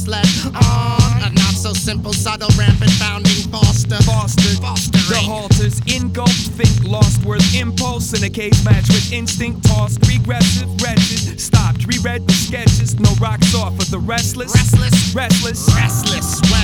was led on. A not so simple, subtle, rampant founding fostered. The halters engulfed, think lost worth impulse in a cage match with instinct tossed. Regressive, wretched, stopped, reread the sketches. No rocks off of the restless. Restless. When